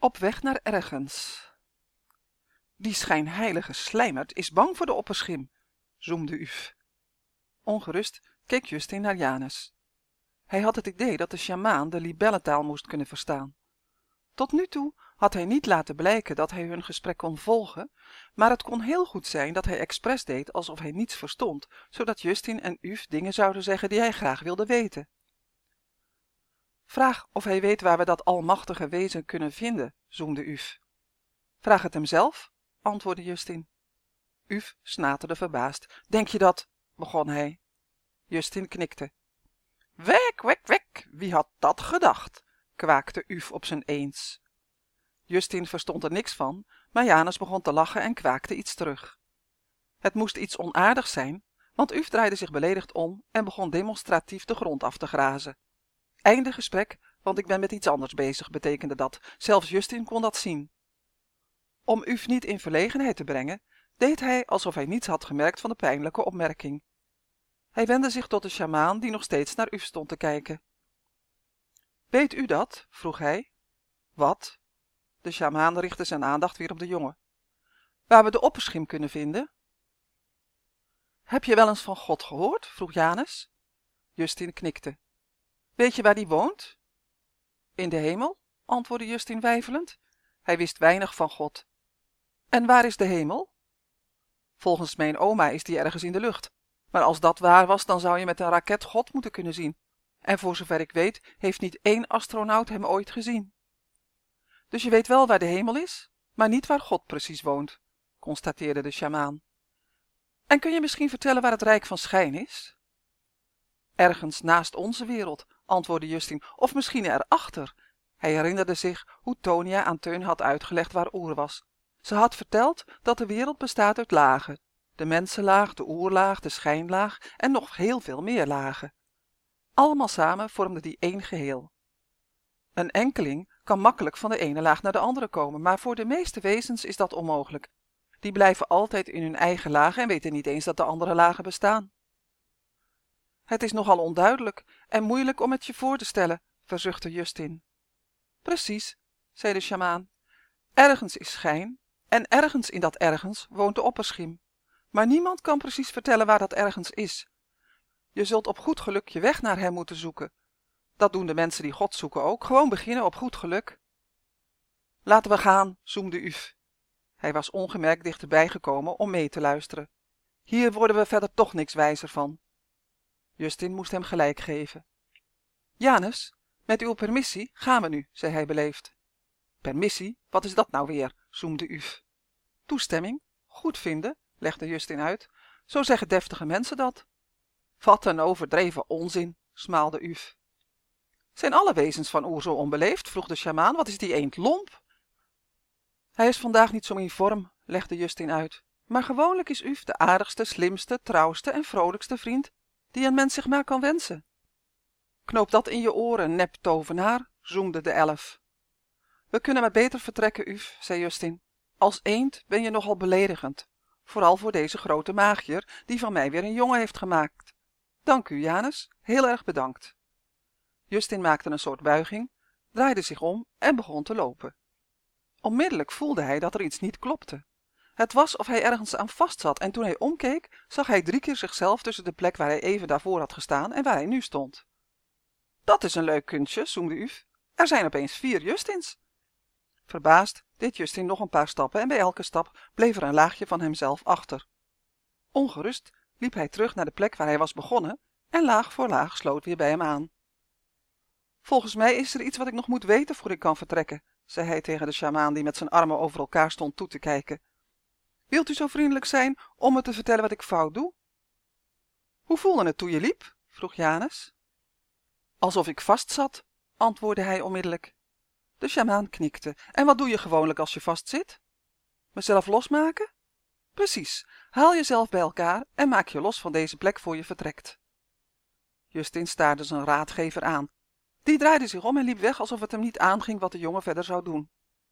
Op weg naar ergens. Die schijnheilige Slijmert is bang voor de opperschim, zoemde Uf. Ongerust keek Justin naar Janus. Hij had het idee dat de sjamaan de libellentaal moest kunnen verstaan. Tot nu toe had hij niet laten blijken dat hij hun gesprek kon volgen, maar het kon heel goed zijn dat hij expres deed alsof hij niets verstond, zodat Justin en Uf dingen zouden zeggen die hij graag wilde weten. Vraag of hij weet waar we dat almachtige wezen kunnen vinden, zoemde Uf. Vraag het hem zelf, antwoordde Justin. Uf snaterde verbaasd. Denk je dat, begon hij. Justin knikte. Wek, wek, wek, wie had dat gedacht, kwaakte Uf op zijn eens. Justin verstond er niks van, maar Janus begon te lachen en kwaakte iets terug. Het moest iets onaardigs zijn, want Uf draaide zich beledigd om en begon demonstratief de grond af te grazen. Einde gesprek, want ik ben met iets anders bezig, betekende dat. Zelfs Justin kon dat zien. Om Uf niet in verlegenheid te brengen, deed hij alsof hij niets had gemerkt van de pijnlijke opmerking. Hij wendde zich tot de sjamaan die nog steeds naar Uf stond te kijken. Weet u dat? Vroeg hij. Wat? De sjamaan richtte zijn aandacht weer op de jongen. Waar we de opperschim kunnen vinden? Heb je wel eens van God gehoord? Vroeg Janus. Justin knikte. Weet je waar die woont? In de hemel, antwoordde Justin weifelend. Hij wist weinig van God. En waar is de hemel? Volgens mijn oma is die ergens in de lucht. Maar als dat waar was, dan zou je met een raket God moeten kunnen zien. En voor zover ik weet, heeft niet één astronaut hem ooit gezien. Dus je weet wel waar de hemel is, maar niet waar God precies woont, constateerde de sjamaan. En kun je misschien vertellen waar het rijk van schijn is? Ergens naast onze wereld, antwoordde Justin, of misschien erachter. Hij herinnerde zich hoe Tonia aan Teun had uitgelegd waar Oer was. Ze had verteld dat de wereld bestaat uit lagen. De mensenlaag, de oerlaag, de schijnlaag en nog heel veel meer lagen. Allemaal samen vormden die één geheel. Een enkeling kan makkelijk van de ene laag naar de andere komen, maar voor de meeste wezens is dat onmogelijk. Die blijven altijd in hun eigen laag en weten niet eens dat de andere lagen bestaan. Het is nogal onduidelijk en moeilijk om het je voor te stellen, verzuchtte Justin. Precies, zei de sjamaan. Ergens is schijn en ergens in dat ergens woont de opperschim. Maar niemand kan precies vertellen waar dat ergens is. Je zult op goed geluk je weg naar hem moeten zoeken. Dat doen de mensen die God zoeken ook. Gewoon beginnen op goed geluk. Laten we gaan, zoemde Uf. Hij was ongemerkt dichterbij gekomen om mee te luisteren. Hier worden we verder toch niks wijzer van. Justin moest hem gelijk geven. Janus, met uw permissie gaan we nu, zei hij beleefd. Permissie? Wat is dat nou weer? Zoemde Uf. Toestemming? Goed vinden, legde Justin uit. Zo zeggen deftige mensen dat. Wat een overdreven onzin, smaalde Uf. Zijn alle wezens van Oer zo onbeleefd? Vroeg de sjamaan. Wat is die eend lomp? Hij is vandaag niet zo in vorm, legde Justin uit. Maar gewoonlijk is Uf de aardigste, slimste, trouwste en vrolijkste vriend die een mens zich maar kan wensen. Knoop dat in je oren, nep tovenaar, zoemde de elf. We kunnen maar beter vertrekken, Uf, zei Justin. Als eend ben je nogal beledigend. Vooral voor deze grote magier, die van mij weer een jongen heeft gemaakt. Dank u, Janus, heel erg bedankt. Justin maakte een soort buiging, draaide zich om en begon te lopen. Onmiddellijk voelde hij dat er iets niet klopte. Het was of hij ergens aan vastzat en toen hij omkeek, zag hij 3 keer zichzelf tussen de plek waar hij even daarvoor had gestaan en waar hij nu stond. Dat is een leuk kunstje, zoemde Uf. Er zijn opeens 4 Justins. Verbaasd deed Justin nog een paar stappen en bij elke stap bleef er een laagje van hemzelf achter. Ongerust liep hij terug naar de plek waar hij was begonnen en laag voor laag sloot weer bij hem aan. Volgens mij is er iets wat ik nog moet weten voor ik kan vertrekken, zei hij tegen de sjamaan die met zijn armen over elkaar stond toe te kijken. Wilt u zo vriendelijk zijn om me te vertellen wat ik fout doe? Hoe voelde het toen je liep? Vroeg Janus. Alsof ik vastzat, antwoordde hij onmiddellijk. De sjamaan knikte. En wat doe je gewoonlijk als je vastzit? Mezelf losmaken? Precies. Haal jezelf bij elkaar en maak je los van deze plek voor je vertrekt. Justin staarde zijn raadgever aan. Die draaide zich om en liep weg alsof het hem niet aanging wat de jongen verder zou doen.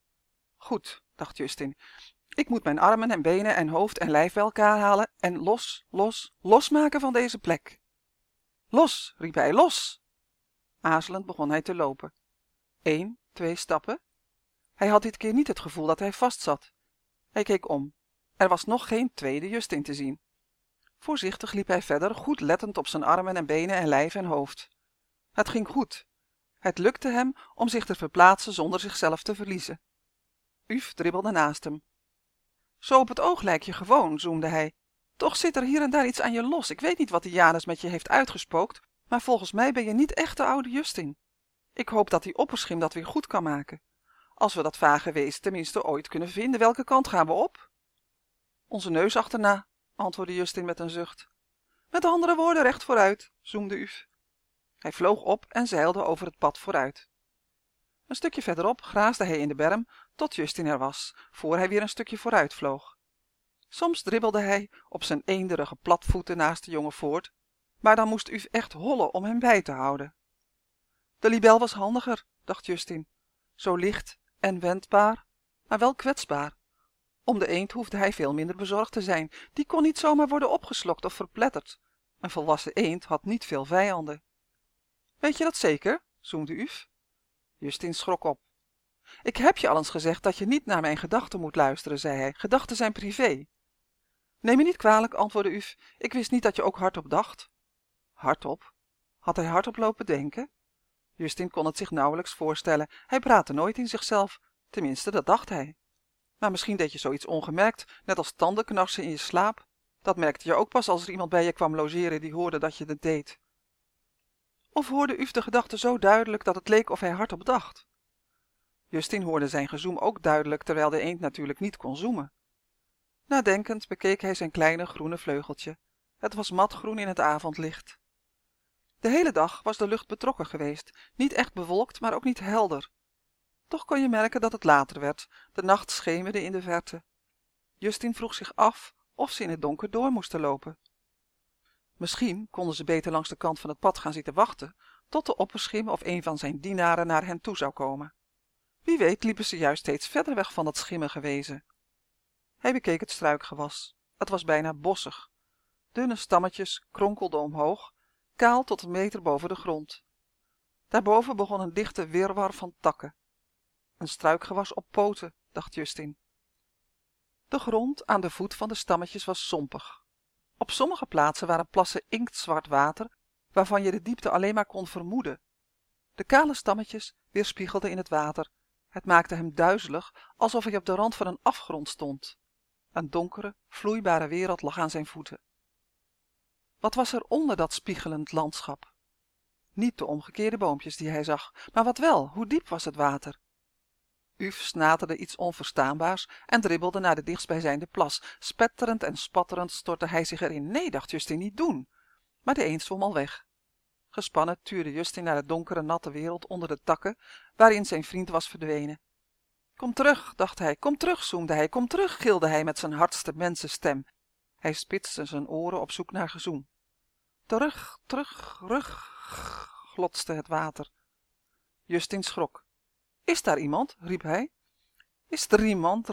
Goed, dacht Justin. Ik moet mijn armen en benen en hoofd en lijf bij elkaar halen en losmaken van deze plek. Los, riep hij, los! Aarzelend begon hij te lopen. 1, 2 stappen. Hij had dit keer niet het gevoel dat hij vastzat. Hij keek om. Er was nog geen tweede Justin te zien. Voorzichtig liep hij verder, goed lettend op zijn armen en benen en lijf en hoofd. Het ging goed. Het lukte hem om zich te verplaatsen zonder zichzelf te verliezen. Uf dribbelde naast hem. Zo op het oog lijk je gewoon, zoemde hij. Toch zit er hier en daar iets aan je los. Ik weet niet wat die Janus met je heeft uitgespookt, maar volgens mij ben je niet echt de oude Justin. Ik hoop dat die opperschim dat weer goed kan maken. Als we dat vage wezen tenminste ooit kunnen vinden, welke kant gaan we op? Onze neus achterna, antwoordde Justin met een zucht. Met andere woorden recht vooruit, zoemde Uf. Hij vloog op en zeilde over het pad vooruit. Een stukje verderop graasde hij in de berm tot Justin er was, voor hij weer een stukje vooruit vloog. Soms dribbelde hij op zijn eenderige platvoeten naast de jongen voort, maar dan moest Uf echt hollen om hem bij te houden. De libel was handiger, dacht Justin, zo licht en wendbaar, maar wel kwetsbaar. Om de eend hoefde hij veel minder bezorgd te zijn, die kon niet zomaar worden opgeslokt of verpletterd. Een volwassen eend had niet veel vijanden. Weet je dat zeker? Zoemde Uf. Justin schrok op. Ik heb je al eens gezegd dat je niet naar mijn gedachten moet luisteren, zei hij. Gedachten zijn privé. Neem me niet kwalijk, antwoordde Uf. Ik wist niet dat je ook hardop dacht. Hardop? Had hij hardop lopen denken? Justin kon het zich nauwelijks voorstellen. Hij praatte nooit in zichzelf. Tenminste, dat dacht hij. Maar misschien deed je zoiets ongemerkt, net als tandenknarsen in je slaap. Dat merkte je ook pas als er iemand bij je kwam logeren die hoorde dat je het deed. Of hoorde Uf de gedachte zo duidelijk dat het leek of hij hardop dacht? Justin hoorde zijn gezoem ook duidelijk, terwijl de eend natuurlijk niet kon zoemen. Nadenkend bekeek hij zijn kleine groene vleugeltje. Het was matgroen in het avondlicht. De hele dag was de lucht betrokken geweest, niet echt bewolkt, maar ook niet helder. Toch kon je merken dat het later werd, de nacht schemerde in de verte. Justin vroeg zich af of ze in het donker door moesten lopen. Misschien konden ze beter langs de kant van het pad gaan zitten wachten, tot de opperschim of een van zijn dienaren naar hen toe zou komen. Wie weet liepen ze juist steeds verder weg van dat schimmige wezen. Hij bekeek het struikgewas. Het was bijna bossig. Dunne stammetjes kronkelden omhoog, kaal tot een meter boven de grond. Daarboven begon een dichte wirwar van takken. Een struikgewas op poten, dacht Justin. De grond aan de voet van de stammetjes was sompig. Op sommige plaatsen waren plassen inktzwart water, waarvan je de diepte alleen maar kon vermoeden. De kale stammetjes weerspiegelden in het water. Het maakte hem duizelig, alsof hij op de rand van een afgrond stond. Een donkere, vloeibare wereld lag aan zijn voeten. Wat was er onder dat spiegelend landschap? Niet de omgekeerde boompjes die hij zag, maar wat wel, hoe diep was het water? Uf snaterde iets onverstaanbaars en dribbelde naar de dichtstbijzijnde plas. Spetterend en spatterend stortte hij zich erin. Nee, dacht Justin, niet doen. Maar de eend zwom al weg. Gespannen tuurde Justin naar de donkere, natte wereld onder de takken, waarin zijn vriend was verdwenen. Kom terug, dacht hij, kom terug, zoemde hij, kom terug, gilde hij met zijn hardste mensenstem. Hij spitste zijn oren op zoek naar gezoem. Terug, terug, rug, glotste het water. Justin schrok. Is daar iemand? Riep hij. Is er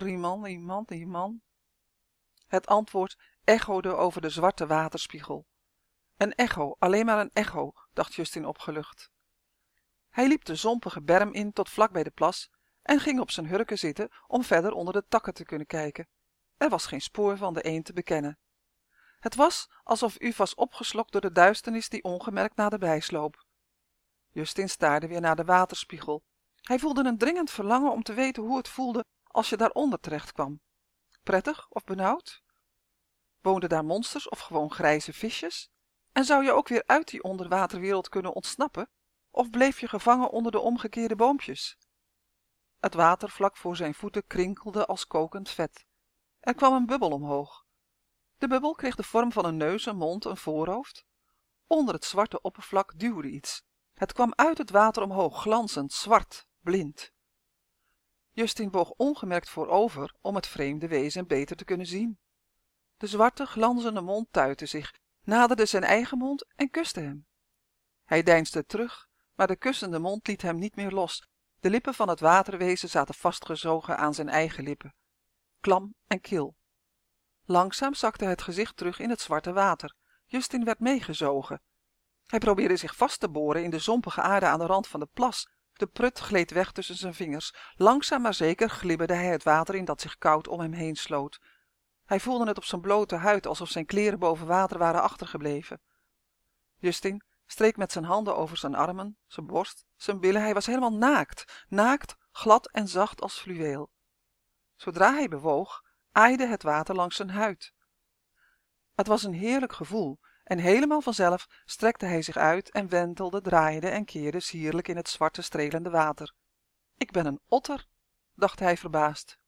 iemand? Het antwoord echode over de zwarte waterspiegel. Een echo, alleen maar een echo, dacht Justin opgelucht. Hij liep de zompige berm in tot vlak bij de plas en ging op zijn hurken zitten om verder onder de takken te kunnen kijken. Er was geen spoor van de eend te bekennen. Het was alsof Uf was opgeslokt door de duisternis die ongemerkt naderbij sloop. Justin staarde weer naar de waterspiegel. Hij voelde een dringend verlangen om te weten hoe het voelde als je daaronder terecht kwam. Prettig of benauwd? Woonden daar monsters of gewoon grijze visjes? En zou je ook weer uit die onderwaterwereld kunnen ontsnappen? Of bleef je gevangen onder de omgekeerde boompjes? Het water vlak voor zijn voeten krinkelde als kokend vet. Er kwam een bubbel omhoog. De bubbel kreeg de vorm van een neus, een mond, een voorhoofd. Onder het zwarte oppervlak duwde iets. Het kwam uit het water omhoog, glanzend, zwart, blind. Justin boog ongemerkt voorover om het vreemde wezen beter te kunnen zien. De zwarte, glanzende mond tuitte zich, naderde zijn eigen mond en kuste hem. Hij deinsde terug, maar de kussende mond liet hem niet meer los. De lippen van het waterwezen zaten vastgezogen aan zijn eigen lippen, klam en kil. Langzaam zakte het gezicht terug in het zwarte water. Justin werd meegezogen. Hij probeerde zich vast te boren in de zompige aarde aan de rand van de plas, De prut gleed weg tussen zijn vingers. Langzaam maar zeker glibberde hij het water in dat zich koud om hem heen sloot. Hij voelde het op zijn blote huid alsof zijn kleren boven water waren achtergebleven. Justin streek met zijn handen over zijn armen, zijn borst, zijn billen. Hij was helemaal naakt, naakt, glad en zacht als fluweel. Zodra hij bewoog, aaide het water langs zijn huid. Het was een heerlijk gevoel en helemaal vanzelf strekte hij zich uit en wentelde, draaide en keerde sierlijk in het zwarte strelende water. Ik ben een otter, dacht hij verbaasd.